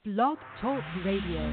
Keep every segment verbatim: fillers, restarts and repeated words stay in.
Blog Talk Radio.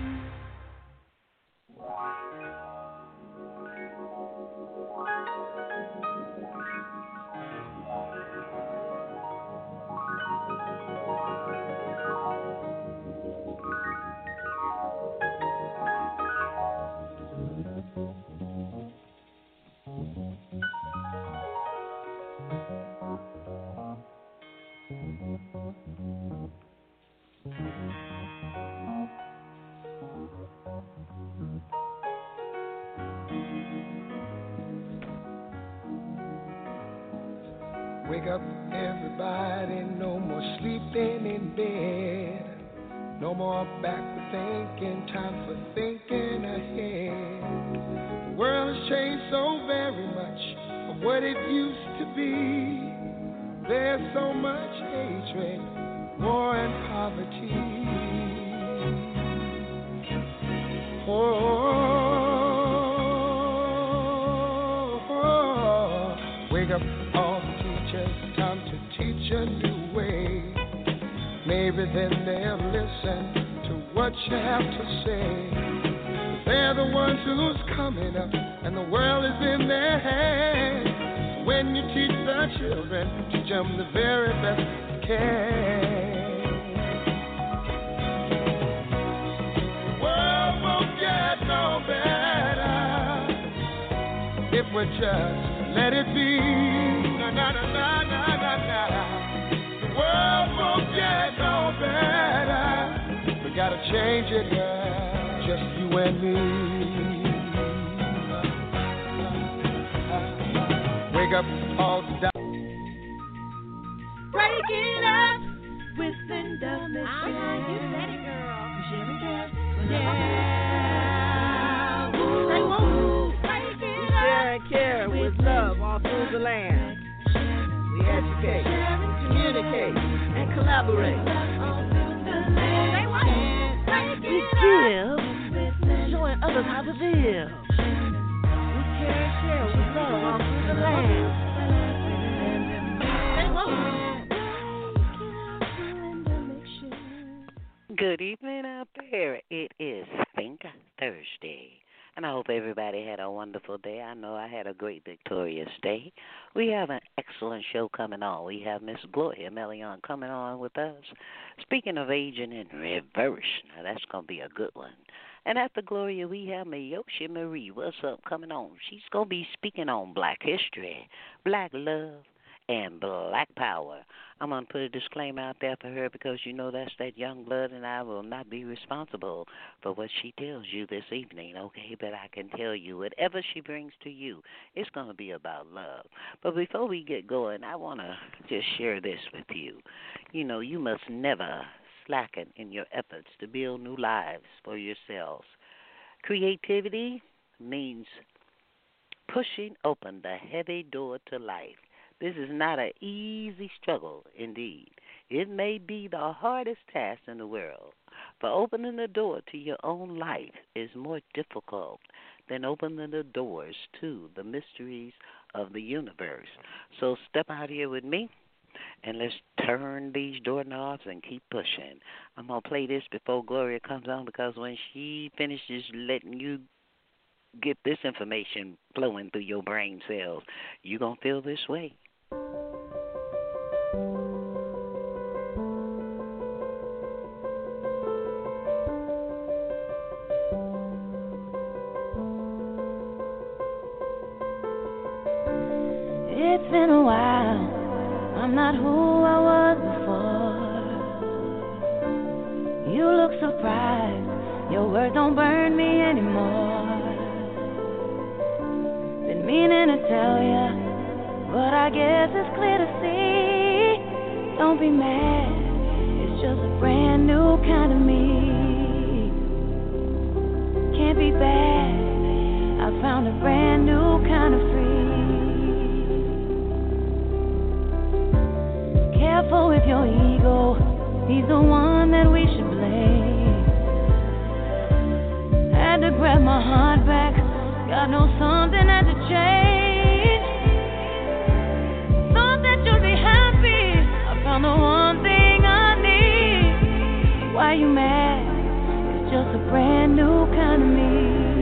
Wake up, everybody, no more sleeping in bed. No more backward thinking, time for thinking ahead. The world has changed so very much from what it used to be. There's so much hatred, war and poverty. Oh, oh, oh. Wake up, all time to teach a new way. Maybe then they'll listen to what you have to say. They're the ones who's coming up, and the world is in their hands. When you teach the children, teach them the very best you can. The world won't get no better if we just let it be. Na, na, na, na, na, na. The world won't get no better. We gotta change it, girl. Just you and me. Wake up all the time. Break it up with Linda Mitchell. Uh-huh, you said it, girl. Jerry Girl. Yeah. Say woo. Break it up. Share and care with love all through the land. We educate, communicate, and collaborate. We give, showing others how to live. We care and share with love all through the land. Good evening out there. It is Think Thursday. And I hope everybody had a wonderful day. I know I had a great, victorious day. We have an excellent show coming on. We have Miss Gloria Melion coming on with us. Speaking of aging in reverse, now that's going to be a good one. And after Gloria, we have Miyoshi Marie. What's up coming on? She's going to be speaking on Black history, Black love, and Black power. I'm going to put a disclaimer out there for her because you know that's that young blood, and I will not be responsible for what she tells you this evening, okay? But I can tell you whatever she brings to you, it's going to be about love. But before we get going, I want to just share this with you. You know, you must never slacken in your efforts to build new lives for yourselves. Creativity means pushing open the heavy door to life. This is not an easy struggle, indeed. It may be the hardest task in the world, but opening the door to your own life is more difficult than opening the doors to the mysteries of the universe. So step out here with me, and let's turn these doorknobs and keep pushing. I'm going to play this before Gloria comes on because when she finishes letting you get this information flowing through your brain cells, you're going to feel this way. It's been a while, I'm not who I was before. You look surprised, your words don't burn me anymore. Been meaning to tell ya, but I guess it's clear to see. Don't be mad, it's just a brand new kind of me. Can't be bad, I found a brand new kind of free. Careful with your ego, he's the one that we should blame. Had to grab my heart back, God knows something had to change. Thought that you'd be happy, I found the one thing I need. Why why you mad. It's just a brand new kind of me.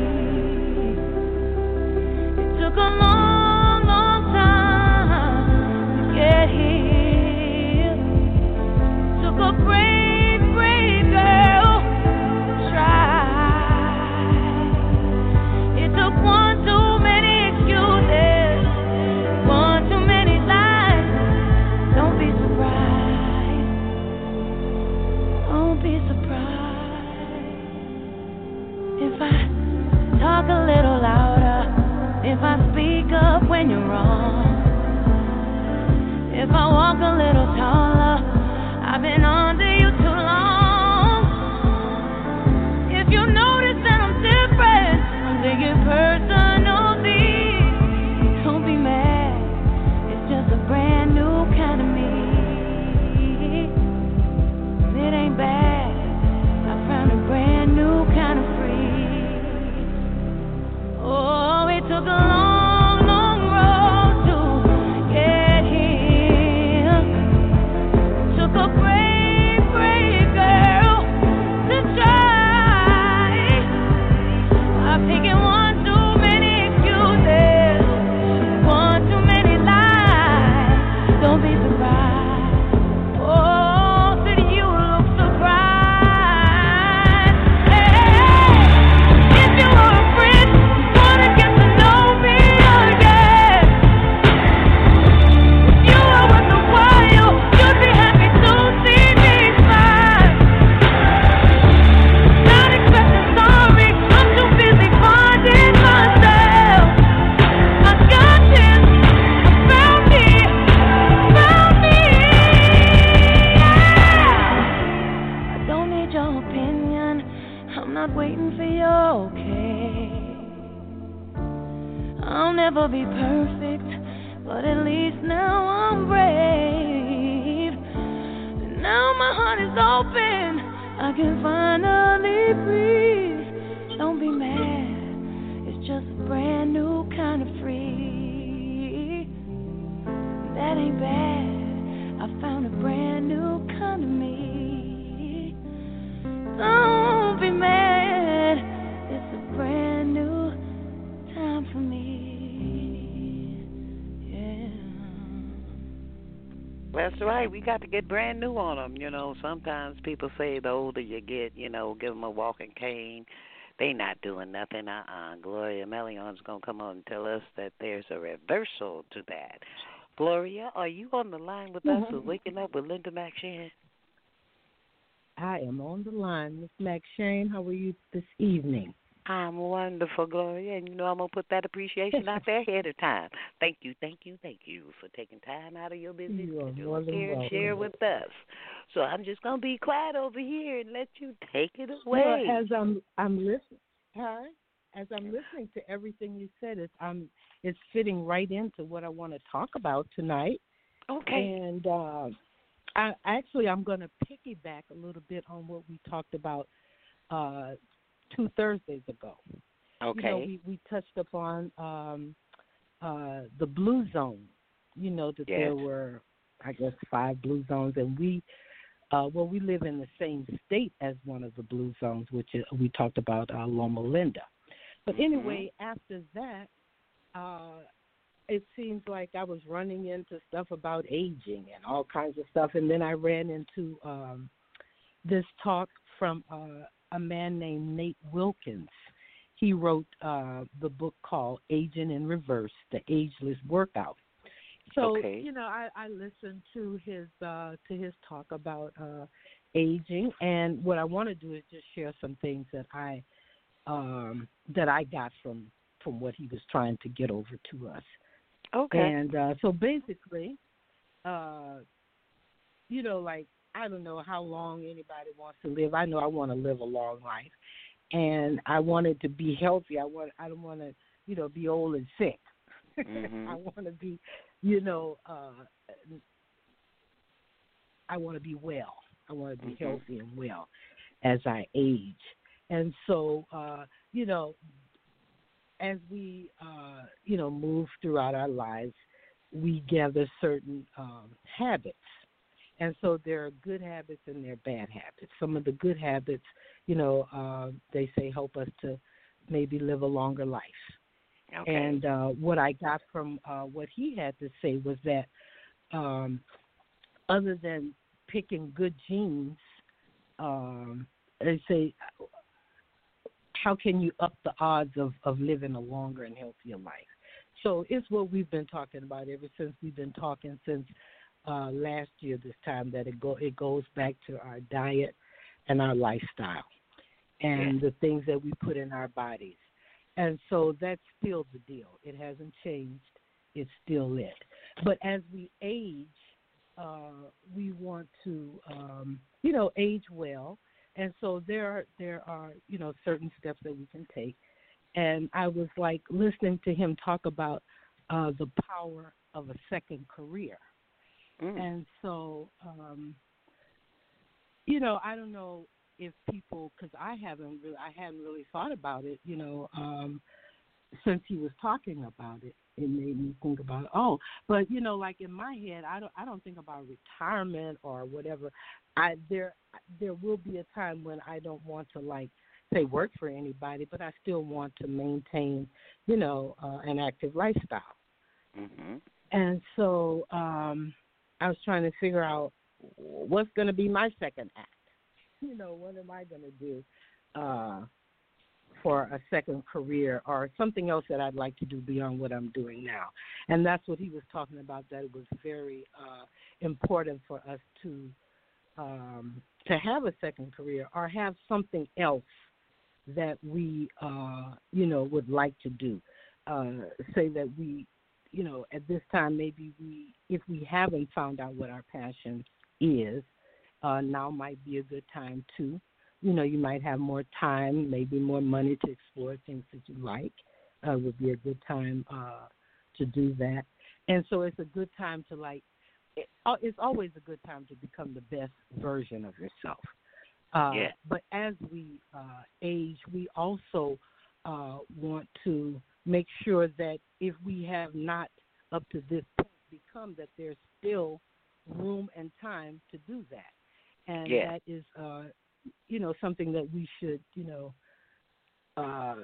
It took a long, long time to get here. It took a brave, brave girl to try. It took one too many excuses, one too many lies. Don't be surprised. Don't be surprised if I talk a little louder, if I speak up when you're wrong, if I walk a little taller. I've been under you too long. If you notice that I'm different, I'm taking personally. Don't be mad. It's just a brand new kind of me. It ain't bad. I found a brand new kind of free. Oh, it took a long, long road to get here. Took a brave, brave girl to try. I've taken one too many excuses, one too many lies. Don't be surprised. Oh, did you look surprised? Hey, if you were a friend, wanna get to know me again. If you were worth a while, you'd be happy to see me smile. Not expecting sorry, I'm too busy finding myself. I got this, I found me, found me. Yeah. I don't need your opinion, I'm not waiting for your okay. I'll never be perfect, but at least now I'm brave. And now my heart is open, I can finally breathe. Don't be mad, it's just a brand new kind of free. That ain't bad, I found a brand new kind of me. Don't be mad, it's a brand new time for me. Yeah. That's right. We got to get brand new on them. You know, sometimes people say the older you get, you know, give them a walking cane. They not doing nothing. Uh-uh. Gloria Mellion's going to come on and tell us that there's a reversal to that. Gloria, are you on the line with us with Waking Up with Linda McShane? I am on the line. Miss McShane, how are you this evening? I'm wonderful, Gloria, and you know I'm going to put that appreciation out there ahead of time. Thank you, thank you, thank you for taking time out of your busy You are schedule more than here and welcome. share with us. So I'm just going to be quiet over here and let you take it away. Well, as I'm I'm listening, huh? As I'm listening to everything you said, it's um it's fitting right into what I want to talk about tonight. Okay. And uh, I actually I'm going to piggyback a little bit on what we talked about uh, two Thursdays ago. Okay. You know, we, we touched upon um, uh, the blue zone. You know that Yes. there were, I guess, five blue zones, and we, uh, well, we live in the same state as one of the blue zones, which is, we talked about uh, Loma Linda. But Mm-hmm. anyway, after that, uh, it seems like I was running into stuff about aging and all kinds of stuff, and then I ran into um, this talk from uh, a man named Nate Wilkins. He wrote uh, the book called Aging in Reverse, The Ageless Workout. So, Okay. you know, I, I listened to his uh, to his talk about uh, aging, and what I want to do is just share some things that I um, that I got from from what he was trying to get over to us. Okay. And uh, so basically, uh, you know, like, I don't know how long anybody wants to live. I know I want to live a long life, and I wanted to be healthy. I want I don't want to, you know, be old and sick. Mm-hmm. I want to be, you know, uh, I want to be well. I want to be Mm-hmm. healthy and well as I age. And so, uh, you know, as we, uh, you know, move throughout our lives, we gather certain um, habits. And so there are good habits and there are bad habits. Some of the good habits, you know, uh, they say help us to maybe live a longer life. Okay. And uh, what I got from uh, what he had to say was that um, other than picking good genes, um, they say, how can you up the odds of, of living a longer and healthier life? So it's what we've been talking about ever since we've been talking since uh, last year this time, that it go it goes back to our diet and our lifestyle and yeah. the things that we put in our bodies. And so that's still the deal. It hasn't changed. It's still it. But as we age, uh, we want to, um, you know, age well. And so there are, there are, you know, certain steps that we can take. And I was like listening to him talk about uh, the power of a second career. Mm. And so, um, you know, I don't know if people, because I haven't really, I hadn't really thought about it, you know, um, since he was talking about it, it made me think about, oh, but you know, like in my head, I don't, I don't think about retirement or whatever. I there, there will be a time when I don't want to like say work for anybody, but I still want to maintain, you know, uh, an active lifestyle. Mm-hmm. And so um, I was trying to figure out what's going to be my second act. You know, what am I going to do uh, for a second career or something else that I'd like to do beyond what I'm doing now? And that's what he was talking about, that it was very uh, important for us to um, to have a second career or have something else that we, uh, you know, would like to do. Uh, say that we, you know, at this time maybe we, if we haven't found out what our passion is, Uh, now might be a good time to, you know, you might have more time, maybe more money to explore things that you like. Uh, would be a good time uh, to do that. And so it's a good time to like, it, it's always a good time to become the best version of yourself. Uh, yeah. But as we uh, age, we also uh, want to make sure that if we have not up to this point become, that there's still room and time to do that. And yeah. that is, uh, you know, something that we should, you know, uh,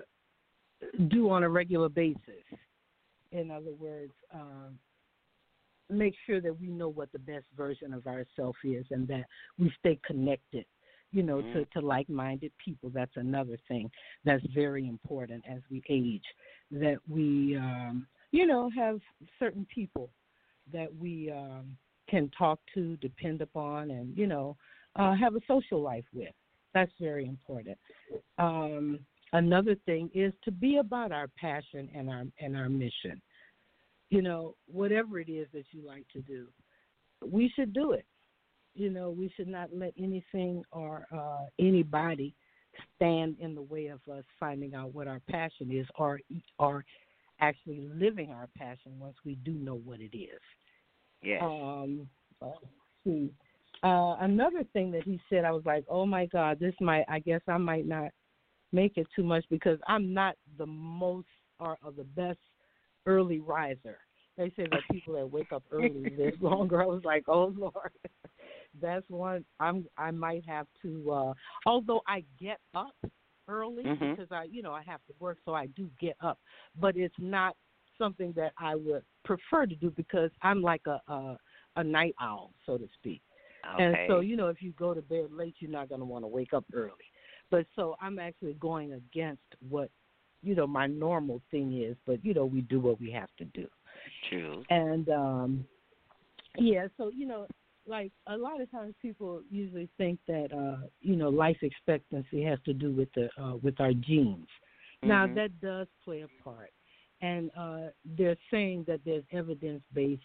do on a regular basis. In other words, um, make sure that we know what the best version of ourselves is and that we stay connected, you know, mm-hmm. to, to like-minded people. That's another thing that's very important as we age, that we, um, you know, have certain people that we um, can talk to, depend upon, and, you know, uh, have a social life with. That's very important. Um, another thing is to be about our passion and our and our mission. You know, whatever it is that you like to do, we should do it. You know, we should not let anything or uh, anybody stand in the way of us finding out what our passion is, or or actually living our passion once we do know what it is. Yes. Um, let's see. Uh, another thing that he said, I was like, oh, my God, this might, I guess I might not make it too much because I'm not the most or, or the best early riser. They say that people that wake up early live longer. I was like, oh, Lord, that's one I'm, I might have to, uh, although I get up early mm-hmm. because I, you know, I have to work, so I do get up. But it's not something that I would prefer to do because I'm like a, a, a night owl, so to speak. Okay. And so, you know, if you go to bed late, you're not going to want to wake up early. But so I'm actually going against what, you know, my normal thing is. But, you know, we do what we have to do. True. And, um, yeah, so, you know, like a lot of times people usually think that, uh, you know, life expectancy has to do with the uh, with our genes. Mm-hmm. Now, that does play a part. And uh, they're saying that there's evidence-based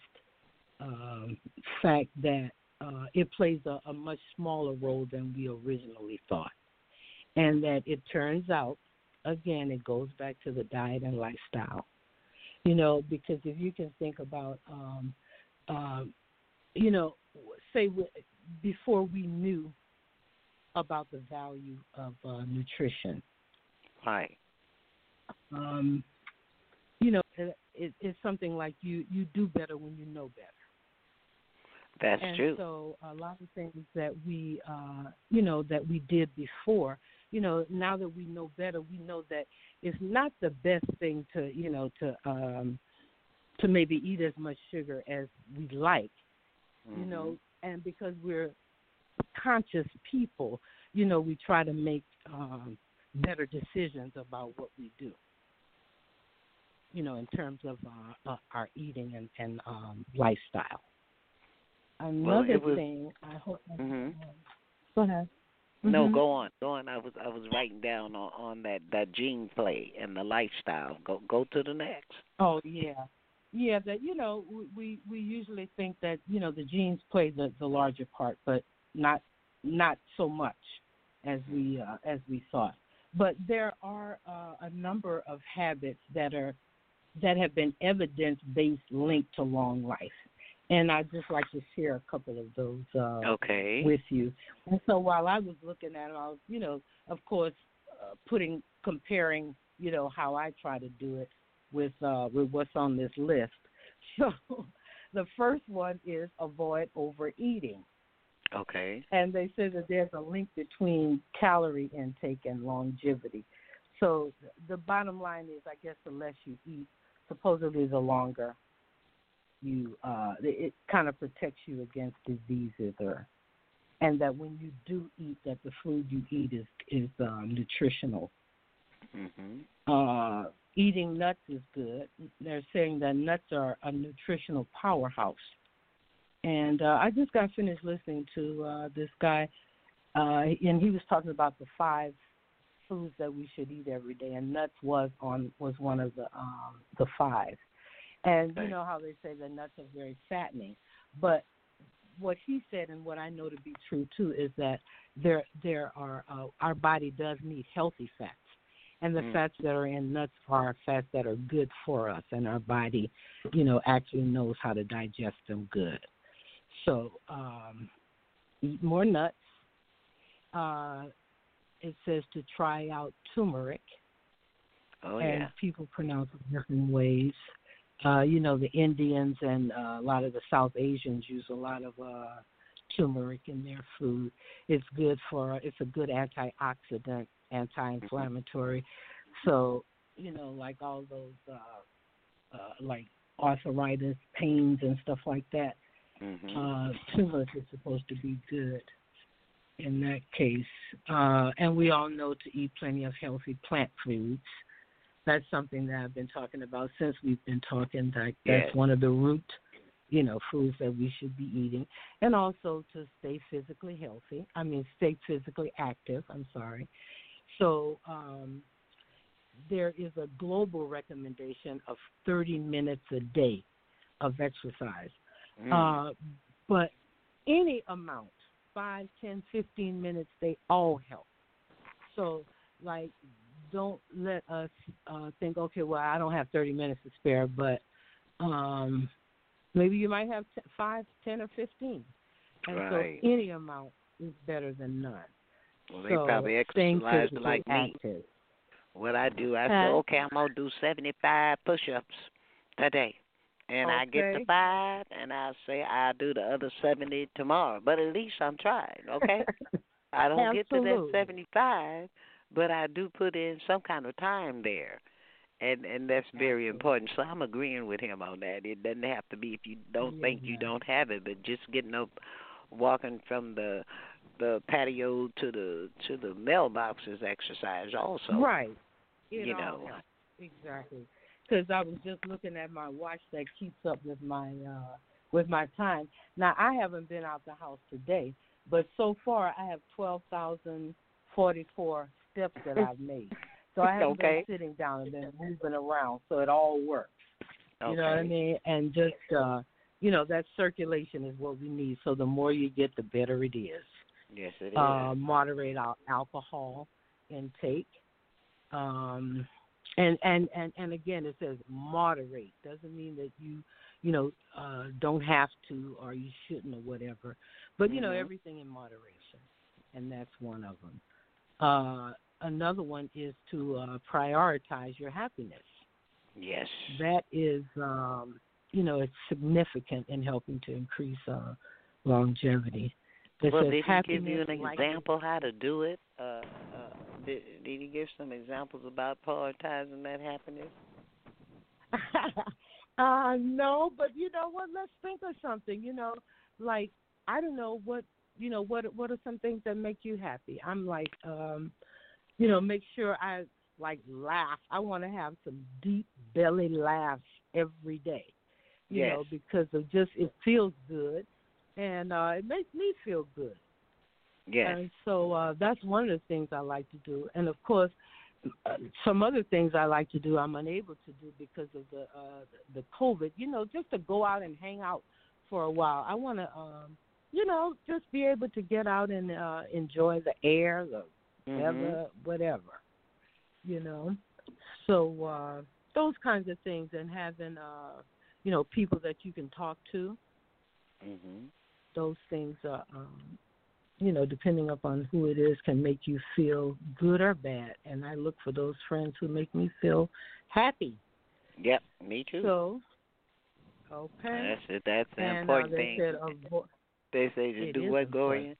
um, fact that uh, it plays a, a much smaller role than we originally thought. And that it turns out, again, it goes back to the diet and lifestyle. You know, because if you can think about, um, uh, you know, say we, before we knew about the value of uh, nutrition. Right. Um, you know, it, it, it's something like you, you do better when you know better. That's and true. so a lot of things that we, uh, you know, that we did before, you know, now that we know better, we know that it's not the best thing to, you know, to um, to maybe eat as much sugar as we like, Mm-hmm. you know, and because we're conscious people, you know, we try to make um, better decisions about what we do, you know, in terms of uh, uh, our eating and, and um, lifestyle. Another well, was, thing, I hope. I, mm-hmm. Go ahead. No, Mm-hmm. go on, go on. I was I was writing down on, on that, that gene play and the lifestyle. Go go to the next. Oh yeah, yeah. That you know we we usually think that you know the genes play the, the larger part, but not not so much as we uh, as we thought. But there are uh, a number of habits that are that have been evidence based linked to long life. And I'd just like to share a couple of those uh, okay. with you. And so while I was looking at it, I was, you know, of course, uh, putting, comparing, you know, how I try to do it with uh, with what's on this list. So the first one is avoid overeating. Okay. And they say that there's a link between calorie intake and longevity. So the bottom line is, I guess, the less you eat, supposedly the longer you uh it kind of protects you against diseases, or and that when you do eat, that the food you eat is is um, nutritional. Mm-hmm. Uh, eating nuts is good. They're saying that nuts are a nutritional powerhouse. And uh, I just got finished listening to uh, this guy, uh, and he was talking about the five foods that we should eat every day, and nuts was on was one of the um, the five. And you know how they say that nuts are very fattening, but what he said and what I know to be true too is that there there are uh, our body does need healthy fats, and the mm. fats that are in nuts are fats that are good for us, and our body, you know, actually knows how to digest them good. So um, eat more nuts. Uh, it says to try out turmeric. Oh and yeah. people pronounce it different ways. Uh, you know, the Indians and uh, a lot of the South Asians use a lot of uh, turmeric in their food. It's good for, it's a good antioxidant, anti-inflammatory. So, you know, like all those, uh, uh, like arthritis, pains, and stuff like that, mm-hmm. uh, turmeric is supposed to be good in that case. Uh, and we all know to eat plenty of healthy plant foods. That's something that I've been talking about since we've been talking. That that's yes. one of the root, you know, foods that we should be eating, and also to stay physically healthy. I mean, stay physically active. I'm sorry. So um, there is a global recommendation of thirty minutes a day of exercise, mm. uh, but any amount, five, ten, fifteen minutes, they all help. So, like. Don't let us uh, think, okay, well, I don't have thirty minutes to spare, but um, maybe you might have t- five, ten, or fifteen. And right. so any amount is better than none. Well, they so probably exercise like me. Active. What I do, I huh? say, okay, I'm going to do seventy-five push-ups today. And okay. I get to five, and I say I'll do the other seventy tomorrow. But at least I'm trying, okay? I don't get to that seventy-five. But I do put in some kind of time there, and and that's very important. So I'm agreeing with him on that. It doesn't have to be if you don't yeah, think you don't have it, but just getting up, walking from the the patio to the to the mailbox is exercise also. Right. It you all know. helps. Exactly. Because I was just looking at my watch that keeps up with my uh, with my time. Now I haven't been out the house today, but so far I have twelve thousand forty-four steps that I've made. So I haven't okay. been sitting down and been moving around, so it all works. Okay. You know what I mean? And just, uh, you know, that circulation is what we need. So the more you get, the better it is. Yes, it uh, is. Moderate our alcohol intake. Um, and, and, and, and again, it says moderate. Doesn't mean that you, you know, uh, don't have to or you shouldn't or whatever. But, you mm-hmm. know, everything in moderation. And that's one of them. Uh, another one is to uh, prioritize your happiness. Yes. That is, um, you know, it's significant in helping to increase uh, longevity. It Well, says did he give you happiness an like example how to do it? Uh, uh, did, did he give some examples about prioritizing that happiness? uh, no, but you know what? Let's think of something. You know, like I don't know what you know what what are some things that make you happy. I'm like, um, you know, make sure I like laugh. I want to have some deep belly laughs every day. You Yes. know, because of just it feels good, and uh, it makes me feel good. Yes. And so uh, that's one of the things I like to do. And of course, uh, some other things I like to do I'm unable to do because of the uh, the COVID. You know, just to go out and hang out for a while. I want to, um, you know, just be able to get out and uh, enjoy the air, the Mm-hmm. weather, whatever. You know, so uh, those kinds of things, and having, uh, you know, people that you can talk to. Mm-hmm. Those things are. Um, you know, depending upon who it is, can make you feel good or bad. And I look for those friends who make me feel happy. Yep, me too. So, okay. That's it. That's the and, important uh, they thing. Said, avo- they say to it do is what, important.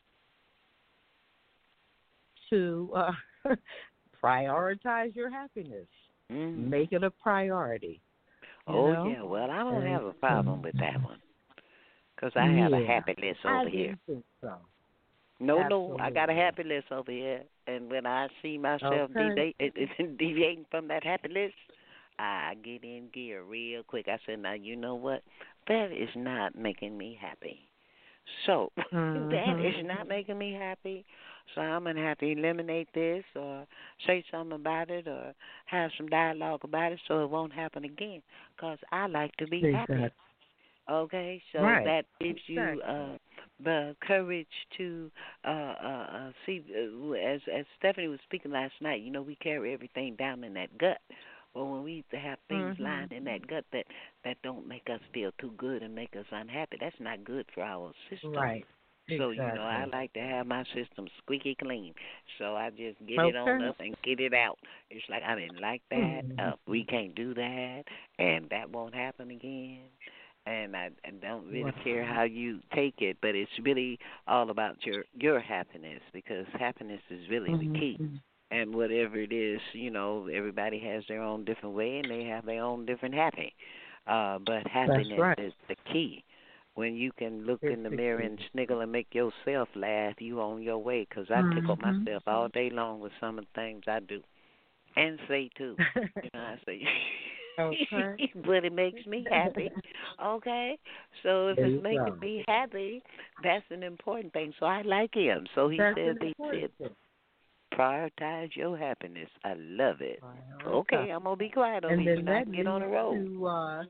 Gloria? To uh, prioritize your happiness. Mm. Make it a priority. You Oh, know? yeah. Well, I don't and, have a problem um, with that one. Because I have yeah, a happy list over I here. didn't think so. No, Absolutely. no, I got a happy list over here, and when I see myself Okay. devi- deviating from that happy list, I get in gear real quick. I said, now, you know what? That is not making me happy. So, Mm-hmm. that is not making me happy, so I'm going to have to eliminate this or say something about it or have some dialogue about it so it won't happen again, because I like to be Exactly. happy. Okay, so right. that gives you Exactly. uh, the courage to uh, uh, uh, see. Uh, as as Stephanie was speaking last night, you know, we carry everything down in that gut. Well, when we have things mm-hmm. lying in that gut that that don't make us feel too good and make us unhappy, that's not good for our system. Right. So, exactly. you know, I like to have my system squeaky clean. So I just get okay. it on up and get it out. It's like, I didn't like that. Mm-hmm. Uh, we can't do that. And that won't happen again. And I, I don't really Wow. care how you take it, but it's really all about your your happiness, because happiness is really mm-hmm. the key. And whatever it is, you know, everybody has their own different way, and they have their own different happy. Uh, but happiness right. is the key. When you can look it's in the mirror key. and sniggle and make yourself laugh, you on your way. Because I mm-hmm. tickle myself all day long with some of the things I do, and say too. You know, I say. Okay. But it makes me happy. Okay? So if There it's you making go. me happy, that's an important thing. So I like him. So he That's said, an he important said, thing. prioritize your happiness. I love it. Prioritize. Okay, I'm going to be quiet on and here. then Now I that can get on the leads road. to, uh,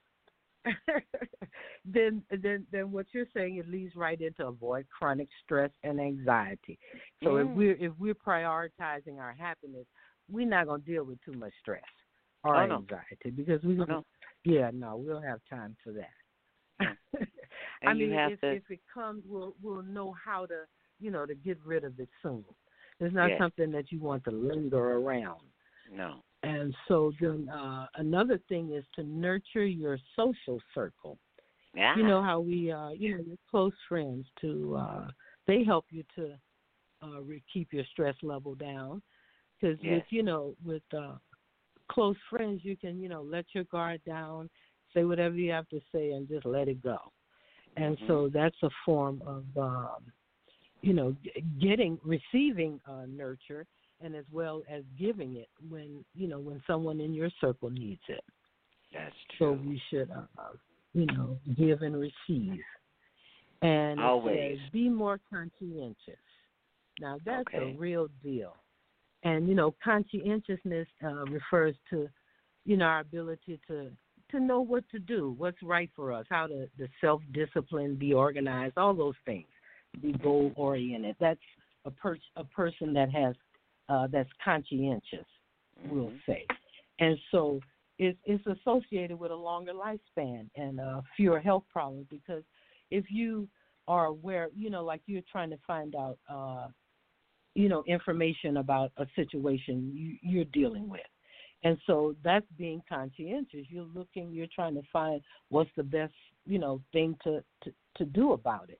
then, then, then what you're saying, it leads right into avoid chronic stress and anxiety. So Mm. if we're if we're prioritizing our happiness, we're not gonna deal with too much stress or Oh, no. anxiety because we Oh, gonna, no. yeah, no, we don't have time for that. And I you mean, have if to, if it comes, we'll we'll know how to, you know, to get rid of it soon. It's not yes. something that you want to linger around. No. And so then uh, another thing is to nurture your social circle. Yeah. You know how we, uh, you know, your close friends to, uh, they help you to uh, re- keep your stress level down. Because yes. with, you know, with uh, close friends, you can, you know, let your guard down, say whatever you have to say, and just let it go. And mm-hmm. so that's a form of, um, you know, getting, receiving uh, nurture, and as well as giving it when, you know, when someone in your circle needs it. That's true. So we should, uh, you know, give and receive. And Always. it says, be more conscientious. Now, that's okay. a real deal. And, you know, conscientiousness uh, refers to, you know, our ability to, to know what to do, what's right for us, how to, the self-discipline, be organized, all those things, be goal-oriented. That's a, per- a person that has, uh, that's conscientious, mm-hmm. we'll say. And so it's, it's associated with a longer lifespan and uh, fewer health problems, because if you are aware, you know, like you're trying to find out, uh, you know, information about a situation you, you're dealing with. And so that's being conscientious. You're looking, you're trying to find what's the best, you know, thing to, to, to do about it.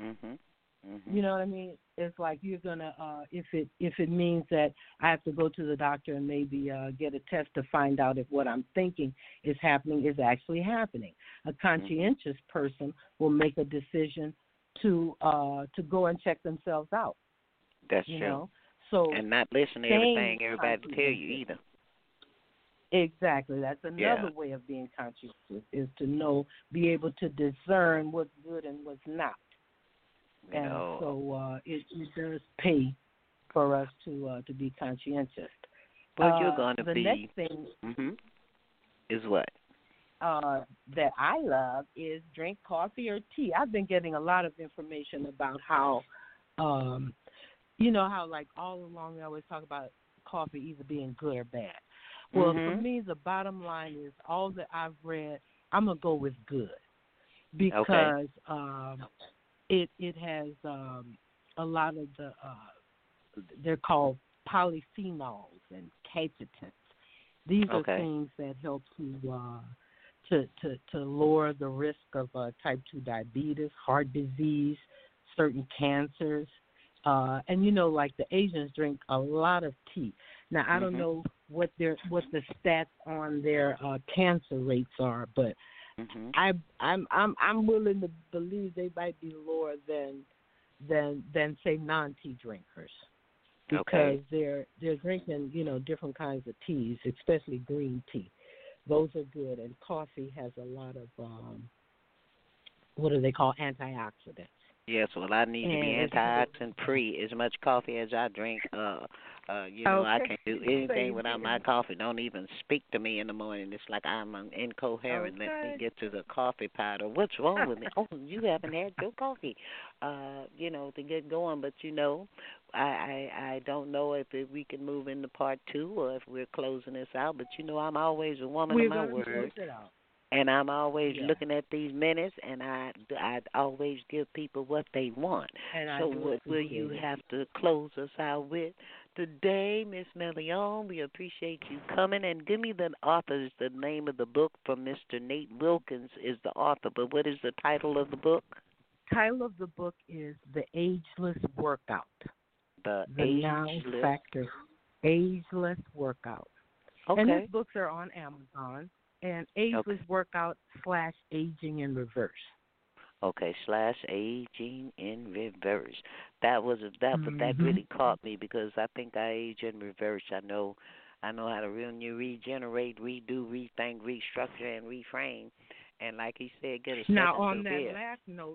Mhm. Mhm. You know what I mean? It's like you're gonna uh, if it if it means that I have to go to the doctor and maybe uh, get a test to find out if what I'm thinking is happening is actually happening. A conscientious mm-hmm. person will make a decision to uh, to go and check themselves out. That's you true. Know? So and not listen to everything everybody tell you either. Exactly. That's another yeah. way of being conscientious, is to know, be able to discern what's good and what's not. You and know. so uh, it, it does pay for us to uh, to be conscientious. Well, uh, you're going to the be. The next thing mm-hmm, is what? Uh, that I love is drink coffee or tea. I've been getting a lot of information about how, um, you know, how like all along we always talk about coffee either being good or bad. Well, mm-hmm. for me, the bottom line is all that I've read, I'm going to go with good because okay. um, it it has um, a lot of the, uh, they're called polyphenols and catechins. These are okay. things that help to, uh, to, to, to lower the risk of uh, type two diabetes, heart disease, certain cancers. Uh, and, you know, like the Asians drink a lot of tea. Now, I don't mm-hmm. know what their what the stats on their uh, cancer rates are, but mm-hmm. I, I'm I'm I'm willing to believe they might be lower than than than say non-tea drinkers, because okay. they're they're drinking, you know, different kinds of teas, especially green tea. Those are good, and coffee has a lot of um, what do they call antioxidants. Yes, well, I need and to be antioxidant free. As much coffee as I drink, uh, uh, you know, okay. I can't do anything Same without here. my coffee. Don't even speak to me in the morning. It's like I'm incoherent. Okay. Let me get to the coffee powder. What's wrong with me? Oh, you haven't had your coffee, uh, you know, to get going. But you know, I I, I don't know if it, we can move into part two or if we're closing this out. But you know, I'm always a woman we're of my gonna word. close it out. And I'm always yeah. looking at these minutes, and I I always give people what they want. And so I what will you it. have to close us out with today, Miss Melion? We appreciate you coming, and give me the author's the name of the book from Mister Nate Wilkins is the author. But what is the title of the book? Title of the book is The Ageless Workout. The, the Ageless Now Factor Ageless Workout. Okay. And these books are on Amazon. And Ageless okay. Workout slash Aging in Reverse. Okay, slash Aging in Reverse. That was a, that, mm-hmm. but that really caught me because I think I age in reverse. I know, I know how to really regenerate, redo, rethink, restructure, and reframe. And like he said, get a now second on that bed. last note,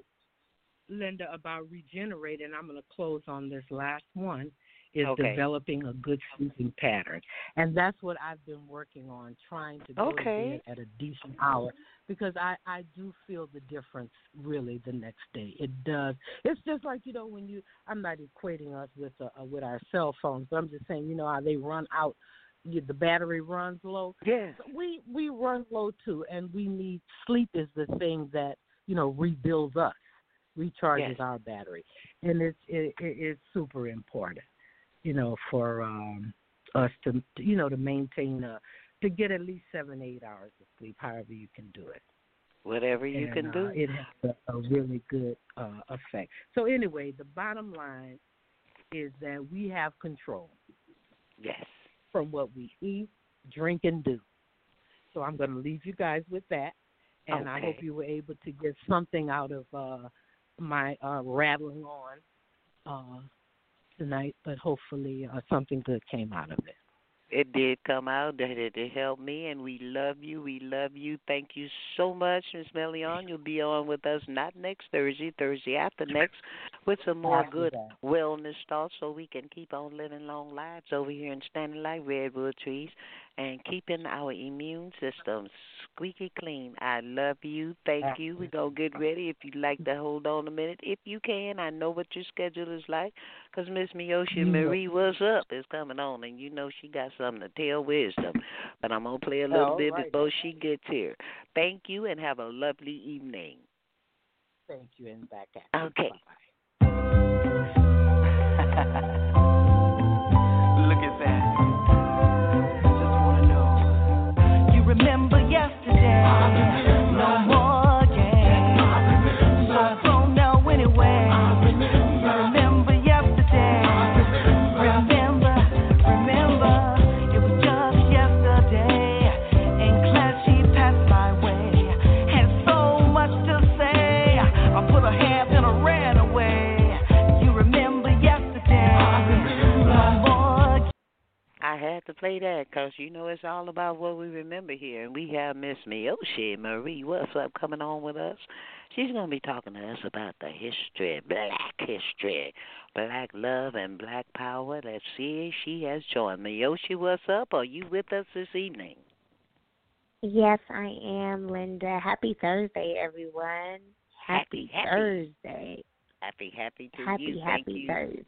Linda, about regenerating. I'm going to close on this last one. Is okay. developing a good sleeping pattern. And that's what I've been working on, trying to go okay. to bed at a decent hour, because I, I do feel the difference really the next day. It does. It's just like, you know, when you, I'm not equating us with uh, with our cell phones, but I'm just saying, you know, how they run out, you, the battery runs low. Yes. So we, we run low too, and we need, sleep is the thing that, you know, rebuilds us, recharges yes. our battery. And it's, it, it, it's super important. You know, for um, us to, you know, to maintain, a, to get at least seven, eight hours of sleep, however you can do it. Whatever you and, can uh, do. It has a, a really good uh, effect. So anyway, the bottom line is that we have control. Yes. From what we eat, drink, and do. So I'm going to leave you guys with that. And okay. I hope you were able to get something out of uh, my uh, rattling on uh tonight, but hopefully uh, something good came out of it. It did come out. That it, it helped me, and we love you. We love you. Thank you so much, Miz Melion. You'll be on with us not next Thursday, Thursday after next, with some more after good that. wellness thoughts, so we can keep on living long lives over here and standing like redwood trees and keeping our immune system squeaky clean. I love you. Thank you. We're going to get ready. If you'd like to hold on a minute, if you can. I know what your schedule is like, because Miss Miyoshi you Marie What's Up is coming on, and you know she got something to tell wisdom. But I'm going to play a little All bit right. before she gets here. Thank you, and have a lovely evening. Thank you, and back at you. Okay. Look at that. Just want to know. You remember yesterday? No more games. So don't know anyway. I had to play that because, you know, it's all about what we remember here. And we have Miss Miyoshi Marie. What's up coming on with us? She's going to be talking to us about the history, black history, black love and black power. Let's see, she has joined. Miyoshi, what's up? Are you with us this evening? Yes, I am, Linda. Happy Thursday, everyone. Happy, happy Thursday. Happy, happy to happy, you. Happy, Thank you. Thursday.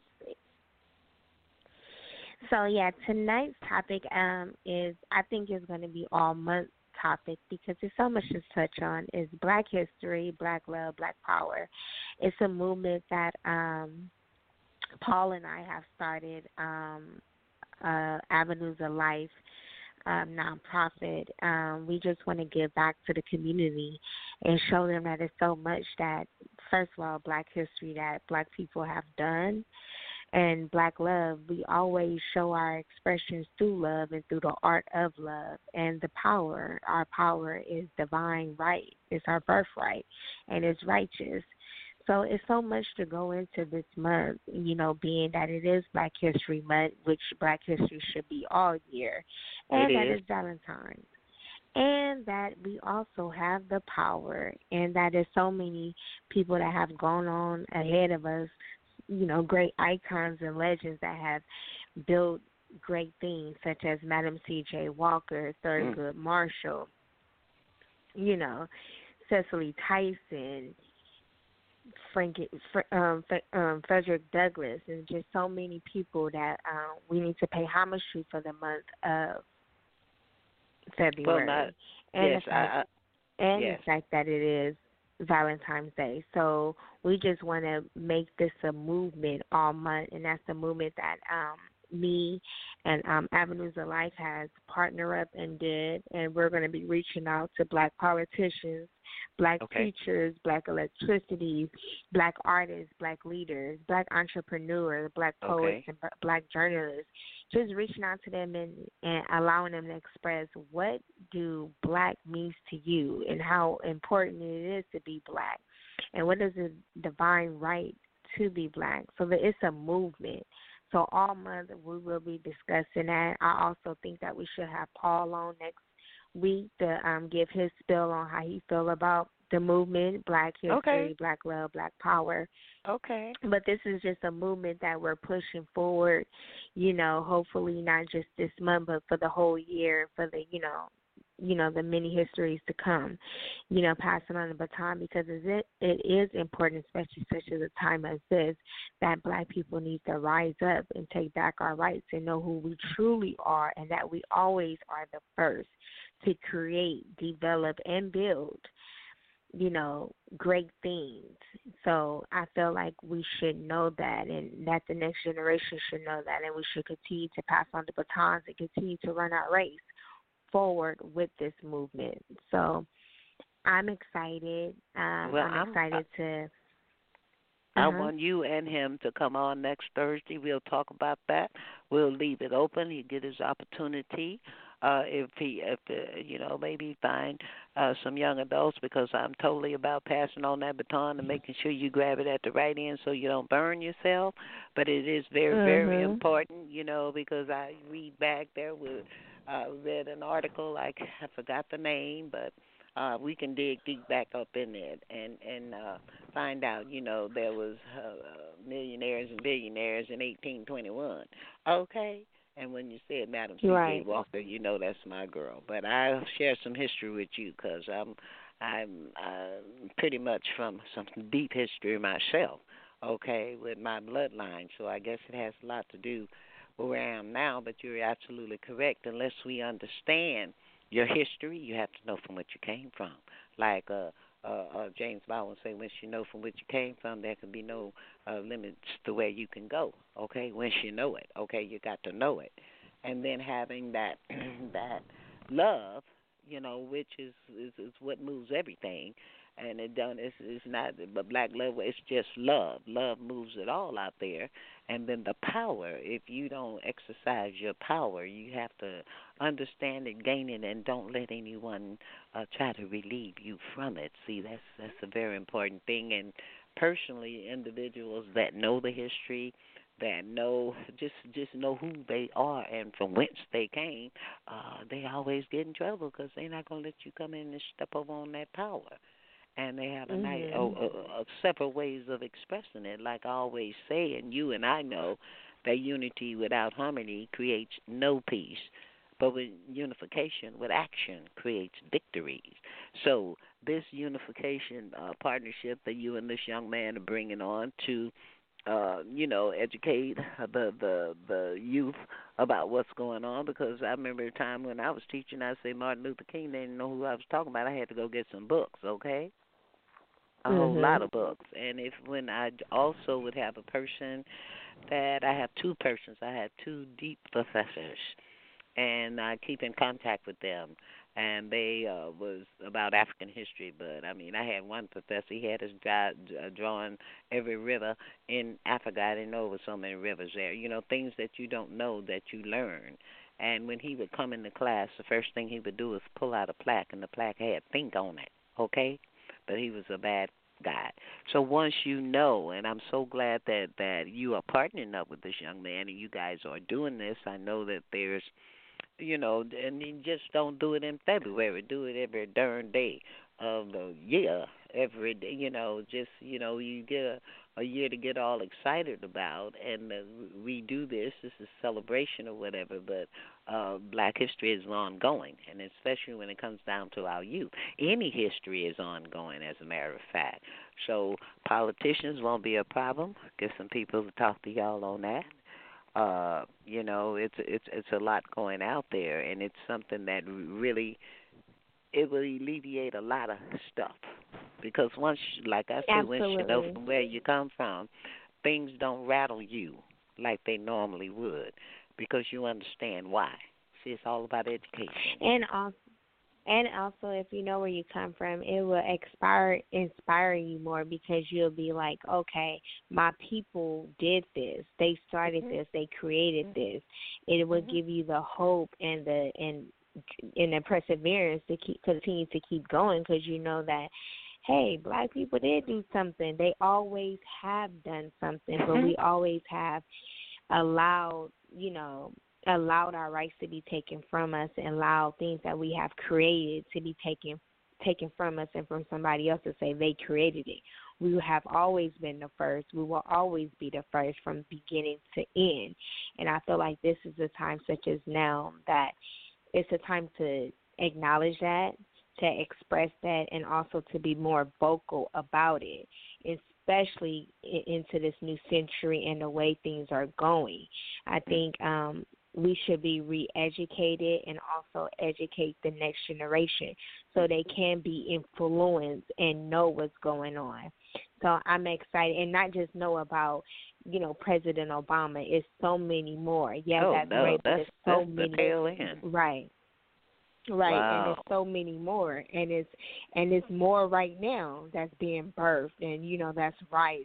So, yeah, tonight's topic um, is, I think, is going to be all month topic because there's so much to touch on, is Black history, Black love, Black power. It's a movement that um, Paul and I have started, um, uh, Avenues of Life, um, nonprofit. Um, we just want to give back to the community and show them that there's so much that, first of all, Black history that Black people have done. And Black love, we always show our expressions through love and through the art of love. And the power, our power is divine right. It's our birthright, and it's righteous. So it's so much to go into this month, you know, being that it is Black History Month, which Black history should be all year. And it that is. is Valentine's. And that we also have the power, and that there's so many people that have gone on ahead of us, you know, great icons and legends that have built great things, such as Madam C J. Walker, Thurgood mm. Marshall, you know, Cicely Tyson, Frank, um, um, Frederick Douglass, and just so many people that um, we need to pay homage to for the month of February. Well, not, and yes, the fact, I, I, and yes. the fact that it is Valentine's Day. So we just want to make this a movement all month, and that's the movement that um, me and um, Avenues of Life has partnered up and did, and we're going to be reaching out to Black politicians, Black okay. teachers, Black electricity, Black artists, Black leaders, Black entrepreneurs, Black poets, okay. and b- Black journalists, just reaching out to them and, and allowing them to express what do Black means to you and how important it is to be Black, and what is the divine right to be Black, so that it's a movement. So all month we will be discussing that. I also think that we should have Paul on next week to um, give his spill on how he feel about the movement, Black history, okay. Black love, Black power. Okay. But this is just a movement that we're pushing forward, you know, hopefully not just this month, but for the whole year, for the, you know, you know, the many histories to come, you know, passing on the baton, because it, it is important, especially such as a time as this, that Black people need to rise up and take back our rights and know who we truly are, and that we always are the first to create, develop, and build, you know, great things. So I feel like we should know that, and that the next generation should know that, and we should continue to pass on the batons and continue to run our race forward with this movement. So I'm excited. Um, well, I'm excited I'm, to. I Uh-huh. want you and him to come on next Thursday. We'll talk about that. We'll leave it open. He get his opportunity. Uh, if he, if uh, you know, maybe find uh, some young adults, because I'm totally about passing on that baton and making sure you grab it at the right end so you don't burn yourself. But it is very, mm-hmm. very important, you know, because I read back there with. I uh, read an article, like I forgot the name, but uh, we can dig deep back up in it and and uh, find out. You know, there was uh, millionaires and billionaires in eighteen twenty-one. Okay, and when you said Madam C J. Right. Walker, you know that's my girl. But I'll share some history with you because I'm I'm uh, pretty much from some deep history myself. Okay, with my bloodline, so I guess it has a lot to do where I am now, but you're absolutely correct. Unless we understand your history, you have to know from what you came from. Like uh, uh, uh, James Baldwin say, once you know from which you came from, there can be no uh, limits to where you can go, okay, once you know it, okay, you got to know it. And then having that that love, you know, which is, is, is what moves everything. And it don't. It's, it's not. But Black love. It's just love. Love moves it all out there. And then the power. If you don't exercise your power, you have to understand it, gain it, and don't let anyone uh, try to relieve you from it. See, that's that's a very important thing. And personally, individuals that know the history, that know just just know who they are and from whence they came, uh, they always get in trouble because they're not gonna let you come in and step over on that power. And they have a nice, Mhm. oh, uh, uh, several ways of expressing it. Like I always say, and you and I know that unity without harmony creates no peace, but with unification, with action, creates victories. So this unification uh, partnership that you and this young man are bringing on to, uh, you know, educate the, the the youth about what's going on. Because I remember a time when I was teaching, I say Martin Luther King, they didn't know who I was talking about. I had to go get some books, okay? A whole Mhm. lot of books. And if when I also would have a person that I have two persons, I have two deep professors, and I keep in contact with them. And they uh, was about African history, but I mean, I had one professor. He had us dra- uh, drawing every river in Africa. I didn't know there was so many rivers there. You know, things that you don't know that you learn. And when he would come into class, the first thing he would do is pull out a plaque, and the plaque had "think" on it. Okay, but he was a bad guy. So once you know, and I'm so glad that that you are partnering up with this young man, and you guys are doing this. I know that there's you know, and you just don't do it in February. Do it every darn day of the year, every day. You know, just you know, you get a, a year to get all excited about, and uh, we do this. This is a celebration or whatever, but uh, Black history is ongoing, and especially when it comes down to our youth. Any history is ongoing, as a matter of fact. So politicians won't be a problem. Get some people to talk to y'all on that. Uh, you know, it's it's it's a lot going out there, and it's something that really it will alleviate a lot of stuff. Because once, like I said, once you know Absolutely. from where you come from, things don't rattle you like they normally would, because you understand why. See, it's all about education. And also, and also, if you know where you come from, it will inspire inspire you more because you'll be like, okay, my people did this, they started Mhm. this, they created this. It will Mhm. give you the hope and the and and the perseverance to keep continue to keep going because you know that. Hey, Black people did do something. They always have done something, but we Mhm. always have allowed, you know, allowed our rights to be taken from us and allowed things that we have created to be taken taken from us and from somebody else to say they created it. We have always been the first. We will always be the first from beginning to end. And I feel like this is a time such as now that it's a time to acknowledge that, to express that, and also to be more vocal about it, especially i- into this new century and the way things are going. I think um, we should be re-educated and also educate the next generation so they can be influenced and know what's going on. So I'm excited, and not just know about, you know, President Obama. It's so many more. Yeah, Oh that's no, great, but that's it's so that's the many. tail end. Right. Right, and Wow. there's so many more, and it's and it's more right now that's being birthed, and you know that's rising.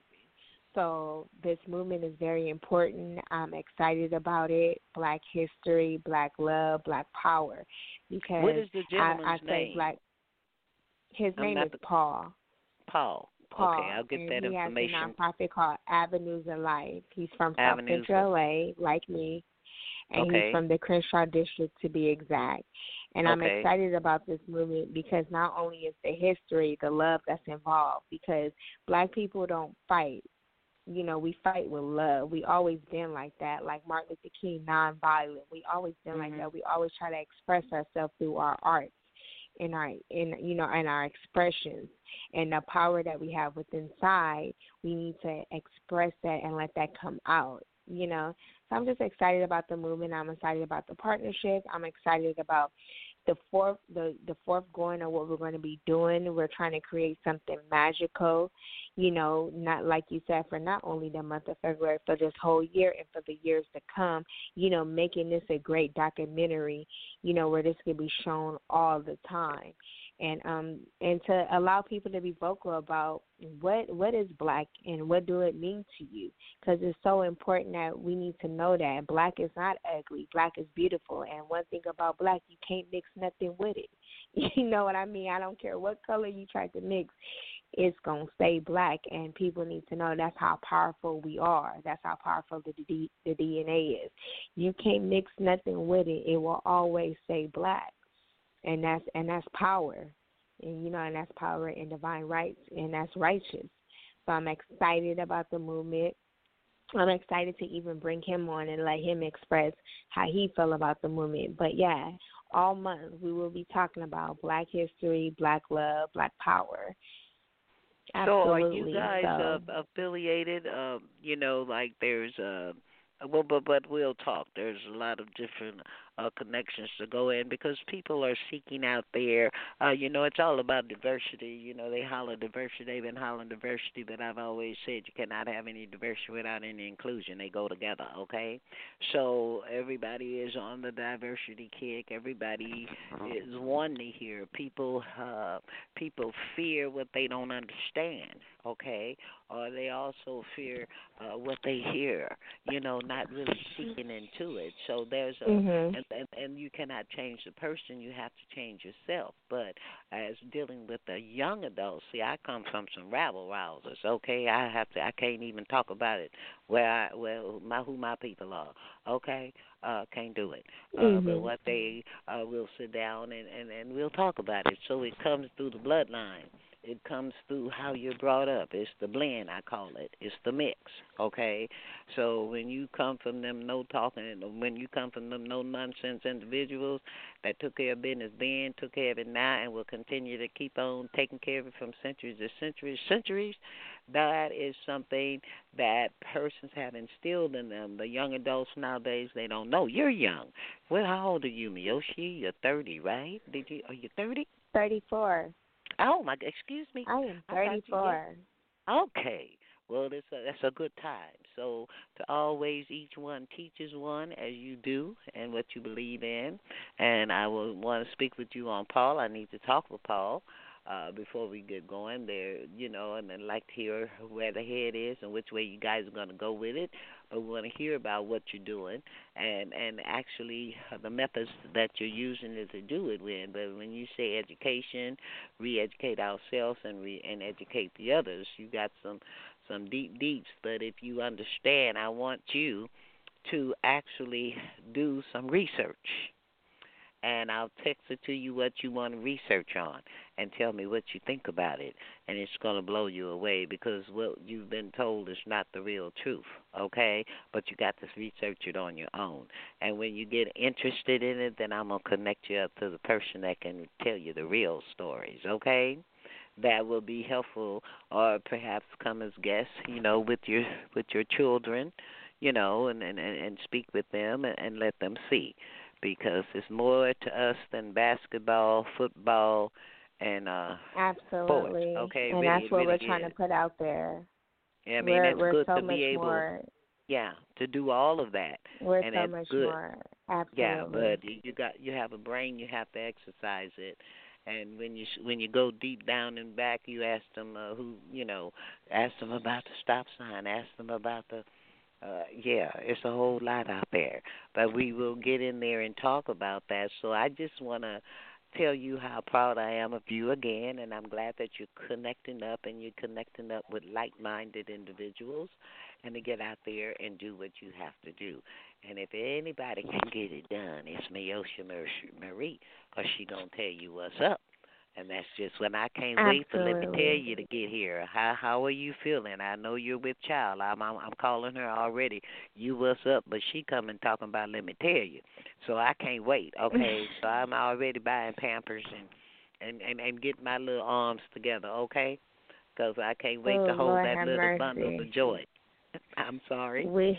So this movement is very important. I'm excited about it. Black history, Black love, Black power, because What is the I, gentleman's I say name? Black. His I'm name not is the Paul. Paul. Okay, Paul, I'll get and that he has a information. nonprofit called Avenues of Life. He's from South Avenues. Central L A, like me, and he's Okay. from the Crenshaw district to be exact. And I'm Okay. excited about this movement because not only is the history, the love that's involved, because Black people don't fight. You know, we fight with love. We always been like that, like Martin Luther King, nonviolent. We always been like Mhm. that. We always try to express ourselves through our arts, in our in you know in our expressions, and the power that we have within inside. We need to express that and let that come out. You know, so I'm just excited about the movement. I'm excited about the partnership. I'm excited about the fourth the the fourth going of what we're going to be doing. We're trying to create something magical, you know, not like you said, for not only the month of February, for this whole year and for the years to come, you know, making this a great documentary, you know, where this could be shown all the time. And um and to allow people to be vocal about what what is Black and what do it mean to you, because it's so important that we need to know that Black is not ugly, Black is beautiful. And one thing about Black, you can't mix nothing with it. You know what I mean? I don't care what color you try to mix. it's going to stay black, and people need to know that's how powerful we are. That's how powerful the, D, the D N A is. You can't mix nothing with it. It will always stay black, and that's and that's power, and you know, and that's power in divine rights, and that's righteous. So I'm excited about the movement. I'm excited to even bring him on and let him express how he felt about the movement. But, yeah, all month we will be talking about Black history, Black love, Black power. Absolutely. So are you guys so, uh, affiliated? Um, you know, like there's uh, well, but but we'll talk. There's a lot of different uh, connections to go in because people are seeking out there. Uh, you know, it's all about diversity. You know, they holler diversity. They've been hollering diversity, but I've always said you cannot have any diversity without any inclusion. They go together, okay? So everybody is on the diversity kick. Everybody is wanting to hear. People, uh, people fear what they don't understand, okay? Or they also fear uh, what they hear. You know, not really seeking into it. So there's a mm-hmm. and, and and you cannot change the person. You have to change yourself. But as dealing with the young adults, see, I come from some rabble rousers. Okay, I have to. I can't even talk about it where I well my who my people are. Okay, uh, can't do it. Uh, mm-hmm. But what they uh, will sit down and, and and we'll talk about it. So it comes through the bloodline. It comes through how you're brought up. It's the blend, I call it. It's the mix, okay? So when you come from them no talking, when you come from them no nonsense individuals that took care of business then, took care of it now, and will continue to keep on taking care of it from centuries to centuries, centuries, that is something that persons have instilled in them. The young adults nowadays, they don't know. You're young. Well, how old are you, Miyoshi? You're thirty, right? Did you? Are you thirty? thirty-four. Oh my! Excuse me. I am thirty-four. I okay. Well, that's a, that's a good time. So to always each one teaches one as you do and what you believe in. And I will want to speak with you on Paul. I need to talk with Paul uh, before we get going there, you know, and I'd like to hear where the head is and which way you guys are going to go with it. But we want to hear about what you're doing and, and actually the methods that you're using to do it with. But when you say education, re-educate ourselves and re- and educate the others, you got some, some deep deeps. But if you understand, I want you to actually do some research. And I'll text it to you what you want to research on and tell me what you think about it. And it's going to blow you away because what you've been told is not the real truth, okay? But you got to research it on your own. And when you get interested in it, then I'm going to connect you up to the person that can tell you the real stories, okay? That will be helpful, or perhaps come as guests, you know, with your with your children, you know, and, and, and speak with them and, and let them see. Because it's more to us than basketball, football, and uh, absolutely. sports. Okay, and really, that's what really we're is. trying to put out there. Yeah, I mean, we're, it's we're good so to much be able, more, yeah, to do all of that. We're and so that's much good. more. Absolutely. Yeah, but you got you have a brain, you have to exercise it. And when you when you go deep down and back, you ask them uh, who you know, ask them about the stop sign, ask them about the. Uh, yeah, it's a whole lot out there. But we will get in there and talk about that. So I just want to tell you how proud I am of you again, and I'm glad that you're connecting up and you're connecting up with like-minded individuals and to get out there and do what you have to do. And if anybody can get it done, it's Miyoshi Marie, because she's going to tell you what's up. And that's just when I can't wait to let me tell you to get here. How how are you feeling? I know you're with child. I'm I'm, I'm calling her already. You what's up? But she coming talking about let me tell you. So I can't wait. Okay. So I'm already buying Pampers and and and, and getting my little arms together. Okay. Because I can't wait oh, to hold Lord that little mercy. bundle of joy. I'm sorry. We.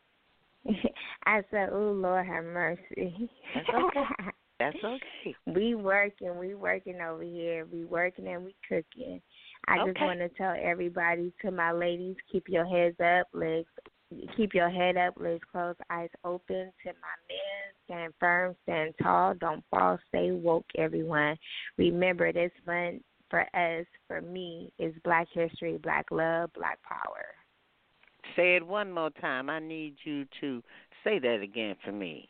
I said, "Oh Lord, have mercy." That's okay. That's okay. We working, we working over here. We working and we cooking. I okay. just want to tell everybody, to my ladies, keep your heads up, legs, keep your head up, legs closed, eyes open. To my men, stand firm, stand tall, don't fall, stay woke, everyone. Remember, this month for us, for me, is Black History, Black Love, Black Power. Say it one more time. I need you to say that again for me.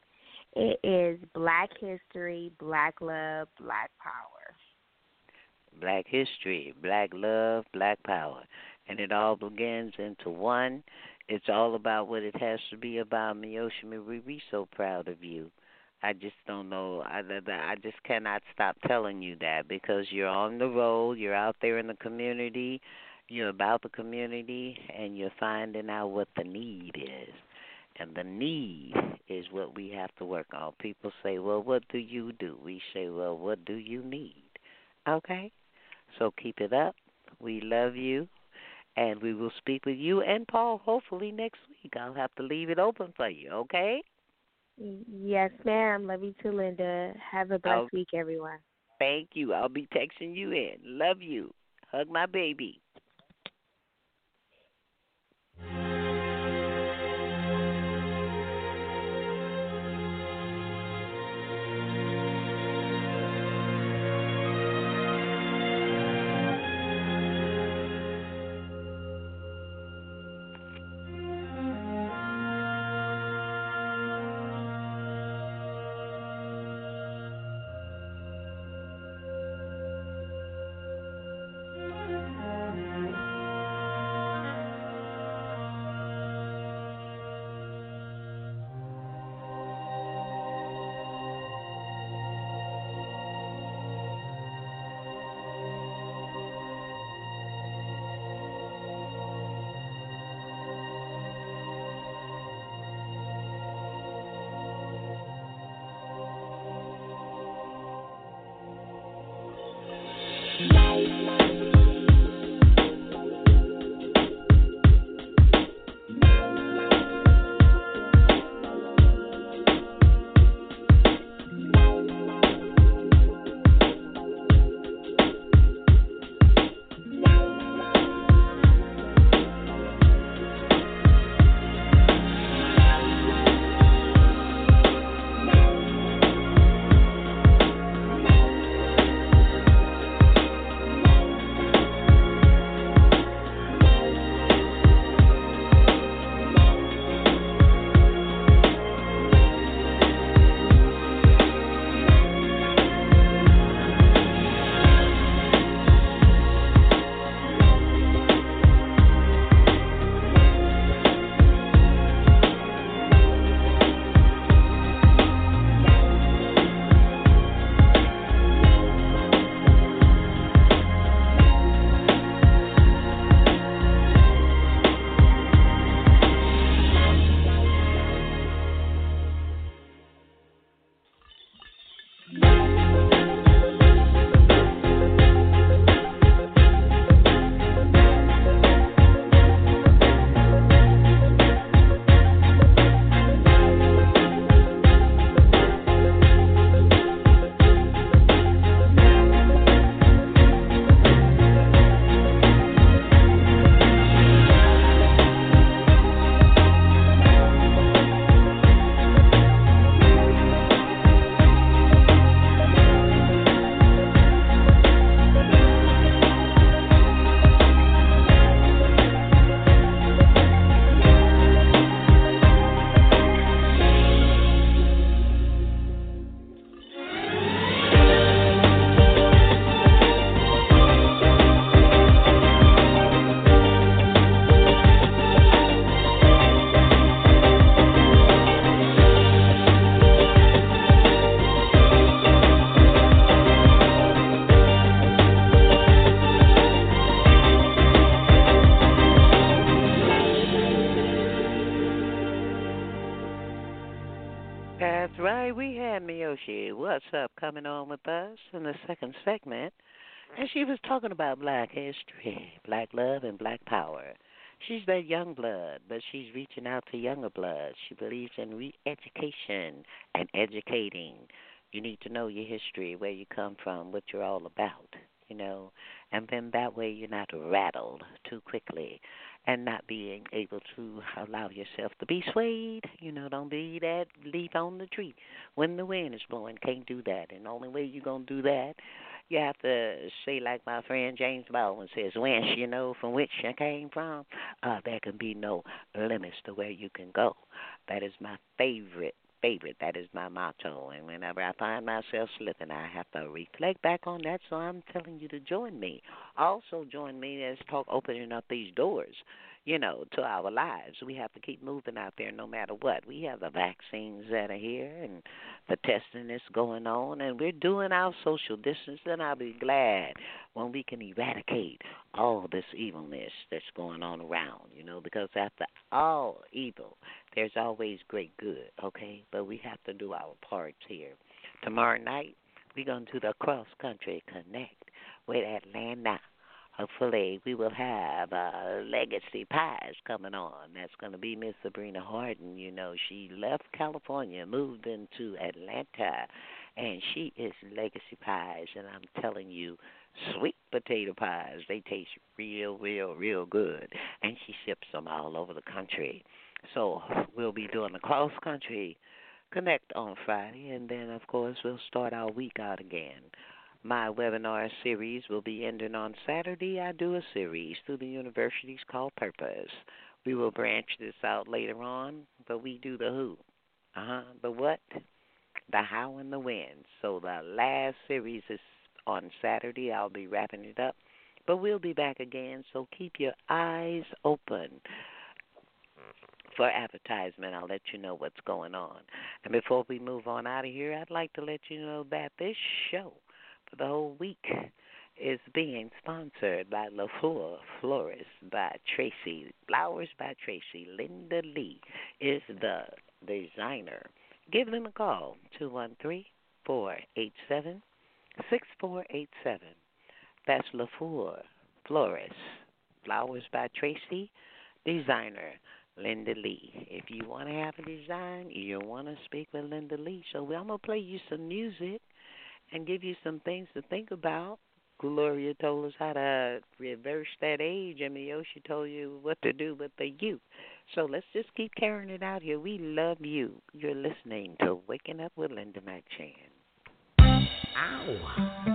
It is Black History, Black Love, Black Power. Black history, black love, black power. And it all begins into one. It's all about what it has to be about. Miyoshi Marie, we so proud of you. I just don't know. I, I just cannot stop telling you that because you're on the road, you're out there in the community, you're about the community, and you're finding out what the need is. And the need is what we have to work on. People say, well, what do you do? We say, well, what do you need? Okay? So keep it up. We love you. And we will speak with you and Paul hopefully next week. I'll have to leave it open for you, okay? Yes, ma'am. Love you too, Linda. Have a blessed I'll, week, everyone. Thank you. I'll be texting you in. Love you. Hug my baby. That's right. We had Miyoshi What's Up coming on with us in the second segment. And she was talking about black history, black love, and black power. She's that young blood, but she's reaching out to younger blood. She believes in re-education and educating. You need to know your history, where you come from, what you're all about, you know. And then that way you're not rattled too quickly and not being able to allow yourself to be swayed. You know, don't be that leaf on the tree when the wind is blowing. Can't do that. And the only way you're going to do that, you have to say like my friend James Baldwin says, whence you know from which you came from, uh, there can be no limits to where you can go. That is my favorite favorite. That is my motto. And whenever I find myself slipping, I have to reflect back on that. So I'm telling you to join me. Also join me as talk opening up these doors, you know, to our lives. We have to keep moving out there no matter what. We have the vaccines that are here and the testing is going on, and we're doing our social distance, and I'll be glad when we can eradicate all this evilness that's going on around, you know, because after all evil, there's always great good, okay? But we have to do our parts here. Tomorrow night, we're going to do the Cross Country Connect with Atlanta. Hopefully, we will have uh, Legacy Pies coming on. That's going to be Miss Sabrina Harden. You know, she left California, moved into Atlanta, and she is Legacy Pies. And I'm telling you, sweet potato pies, they taste real, real, real good. And she ships them all over the country. So we'll be doing the Cross Country Connect on Friday, and then, of course, we'll start our week out again. My webinar series will be ending on Saturday. I do a series through the universities called Purpose. We will branch this out later on, but we do the who. Uh-huh. The what? The how and the when. So the last series is on Saturday. I'll be wrapping it up. But we'll be back again, so keep your eyes open for advertisement. I'll let you know what's going on. And before we move on out of here, I'd like to let you know that this show for the whole week is being sponsored by LaFleur Florist by Tracy. Flowers by Tracy. Linda Lee is the designer. Give them a call, two one three, four eight seven, six four eight seven. That's LaFleur Florist. Flowers by Tracy, designer Linda Lee. If you want to have a design, you want to speak with Linda Lee. So I'm going to play you some music and give you some things to think about. Gloria told us how to reverse that age, and Miyoshi told you what to do with the youth. So let's just keep carrying it out here. We love you. You're listening to Waking Up with Linda McChan. Ow.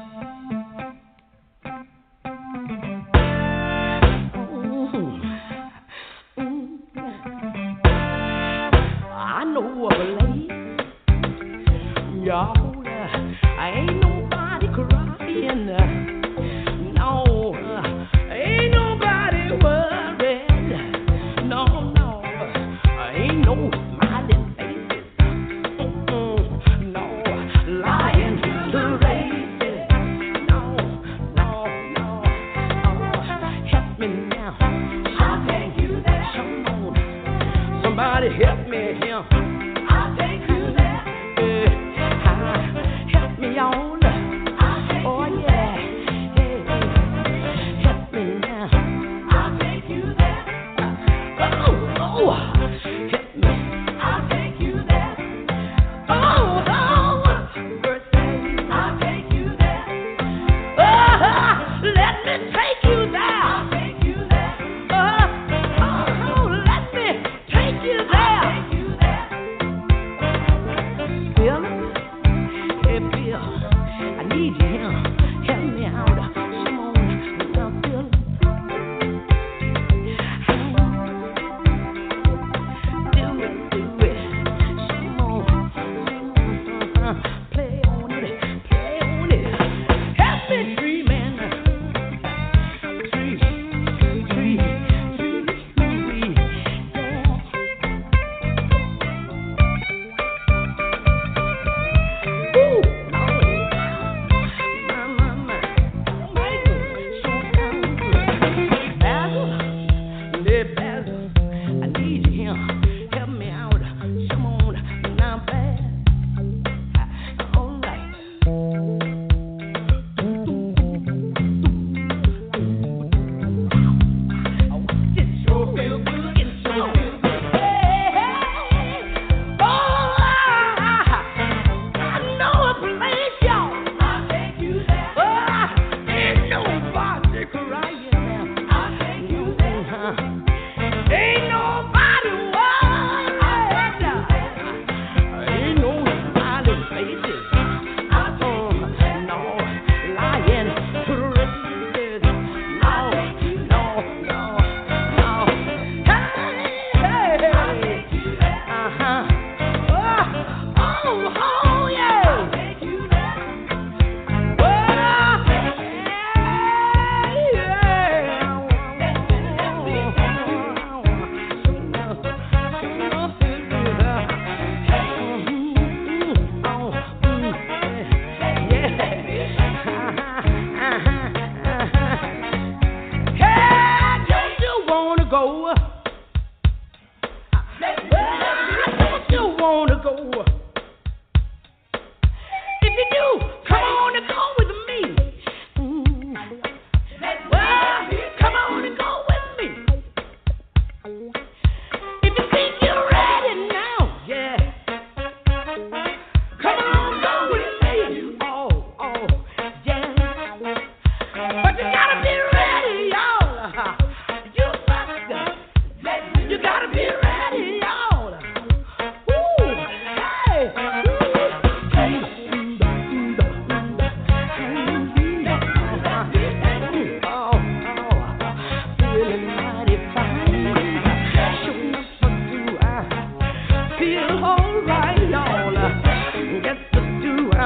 I know of a lady, y'all. Ain't nobody crying, no, ain't nobody worried, no, no, ain't no smiling faces, mm-mm, no, lying to races, no, no, no, oh, help me now, I'll take you there, come on, somebody help me here, I'll take you there, yeah, I,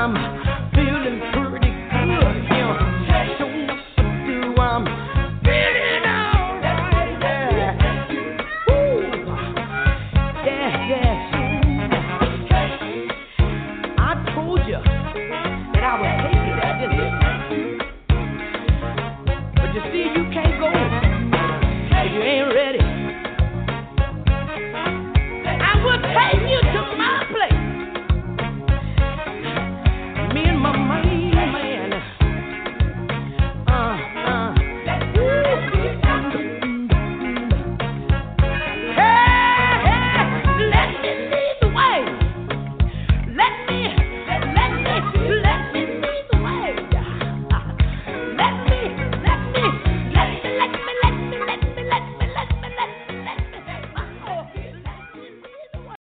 I'm feeling pretty good. You know, don't know what to do. I'm feeling alright. Yeah. Woo. Yeah, yeah. I told you that I would take you there, didn't I? But you see, you can't go if you ain't ready. I will take you to my place. Me and my main man. Uh, uh. Hey, hey, let me lead the way. Let me, let me, let me lead the way. Let me, let me, let me, let me, let me, let me, let me, let me, let me, let me, let me, oh, let me lead the way.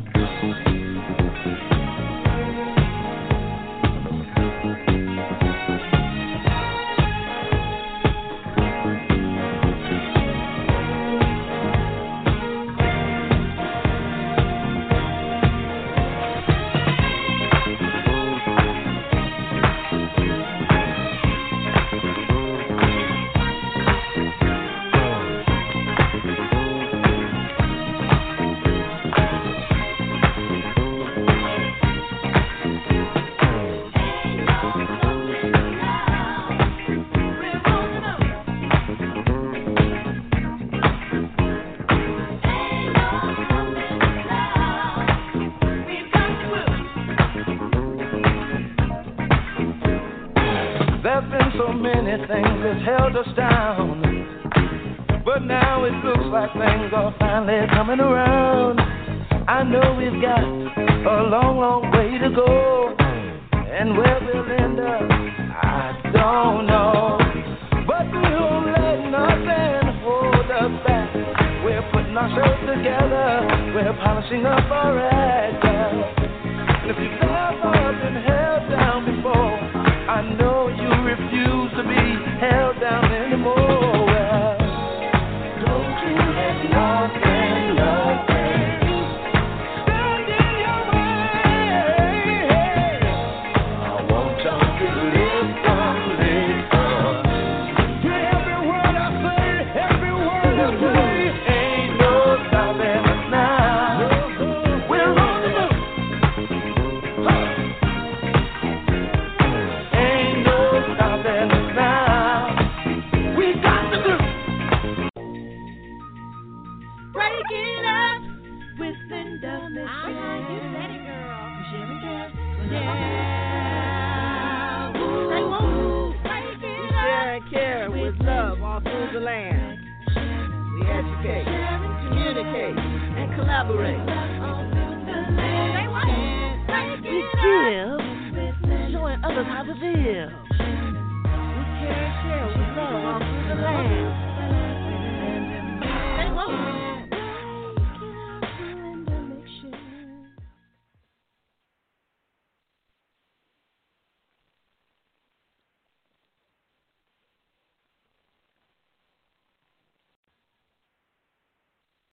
There's been so many things that's held us down, but now it looks like things are finally coming around. I know we've got a long, long way to go, and where we'll end up, I don't know. But we won't let nothing hold us back. We're putting ourselves together, we're polishing up our act. And if you've never been held down before, I know you refuse to be held down anymore. Well, don't you let nothing, nothing stand in your way. I want you to listen, listen to every word I say, every word I say. Ain't no stopping us now. We're on the move. Ain't no stopping us now. We got to do. Break it up with Linda Michelle. Uh-huh, you said it, girl. Michelle and Cass. Yeah. Say woo. Break it Share up and care with love all through the land. We educate, communicate, and collaborate. Say what? Break We it give, up. showing others how to live. We care and share with love all through the land. Say woo.